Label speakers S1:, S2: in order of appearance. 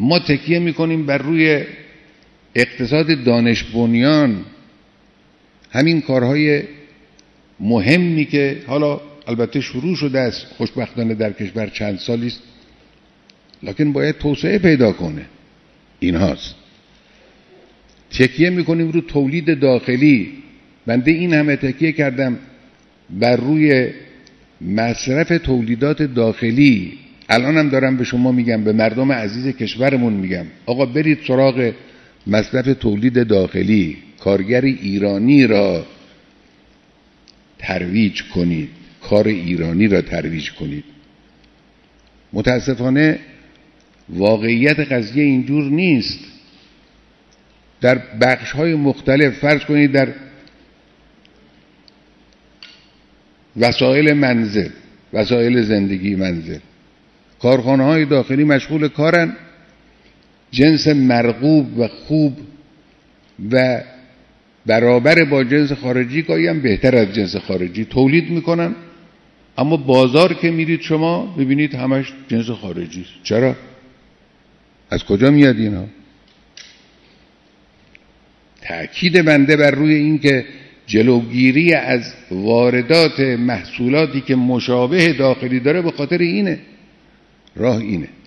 S1: ما تکیه میکنیم بر روی اقتصاد دانش بنیان، همین کارهای مهمی که حالا البته شروع شده است خوشبختانه در کشور چند سالی است، لکن باید توسعه پیدا کنه. این هاست. تکیه میکنیم رو تولید داخلی. بنده این همه تکیه کردم بر روی مصرف تولیدات داخلی، الانم دارم به شما میگم، به مردم عزیز کشورمون میگم آقا برید سراغ مصرف تولید داخلی، کارگر ایرانی را ترویج کنید، کار ایرانی را ترویج کنید. متاسفانه واقعیت قضیه اینجور نیست. در بخش‌های مختلف، فرض کنید در وسایل منزل، وسایل زندگی منزل، کارخانه‌های داخلی مشغول کارن، جنس مرغوب و خوب و برابر با جنس خارجی، گاهی هم بهتر از جنس خارجی تولید میکنن، اما بازار که میرید شما ببینید همش جنس خارجی. چرا؟ از کجا میاد اینا؟ تأکید بنده بر روی این که جلوگیری از واردات محصولاتی که مشابه داخلی داره به خاطر اینه، راه اینه.